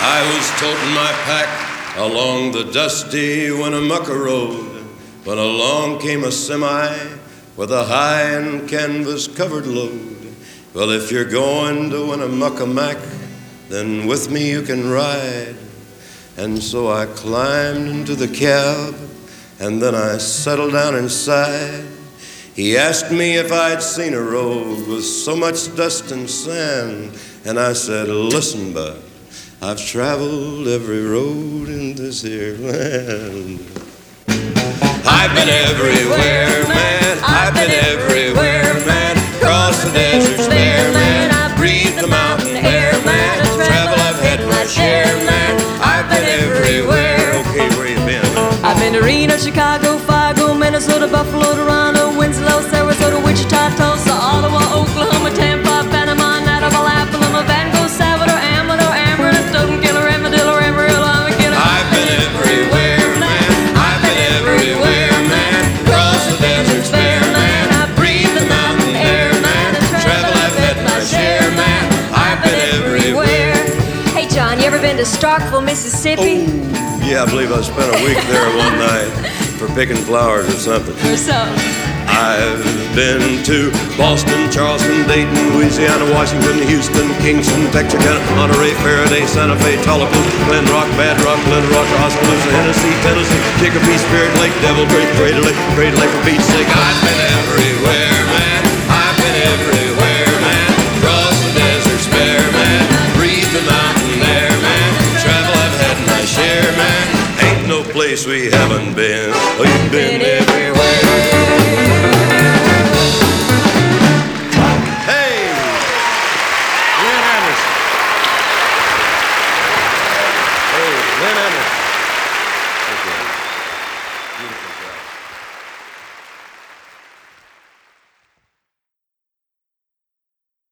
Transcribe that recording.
I was toting my pack along the dusty Winnemucca road when along came a semi with a high and canvas-covered load. Well, if you're going to Winnemucca, Mac, then with me you can ride. And so I climbed into the cab, and then I settled down inside. He asked me if I'd seen a road with so much dust and sand, and I said, listen, bud, I've traveled every road in this here land. I've been everywhere, man. I've been everywhere, man. Across the deserts bare, man. I've breathed the mountain air, man. Travel, I've had my share, man. I've been everywhere. Okay, where you been? I've been to Reno, Chicago, Fargo, Minnesota, Buffalo, Toronto, Winslow, Sarasota, Wichita, Tulsa, Ottawa, Oklahoma, Tampa, Panama, Nashville, Appalachia, Van Gogh, Salvador, Amador, Amarillo, Stoughton, Killer, Armadillo, Amarillo, I'm a killer. I've been everywhere, man. I've been everywhere, man. Across the deserts bare, man. I breathe the mountain air, man. Travel, I've had my share, man. I've been everywhere. Hey, John, you ever been to Starkville, Mississippi? Oh, yeah, I believe I spent a week there one night for picking flowers or something. Or so. I've been to Boston, Charleston, Dayton, Louisiana, Washington, Houston, Kingston, Texarkana, Monterey, Faraday, Santa Fe, Tullapin, Glen Rock, Bad Rock, Glen Rock, Oskaloosa, Hennessy, Tennessee, Chicopee, Spirit Lake, Devil Creek, Crater Lake for Pete's sake. I've been everywhere, man. I've been everywhere, man. Across the deserts bare, man. Breathe the mountain air, man. Travel, I've had my share, man. Ain't no place we haven't been. Oh, you've been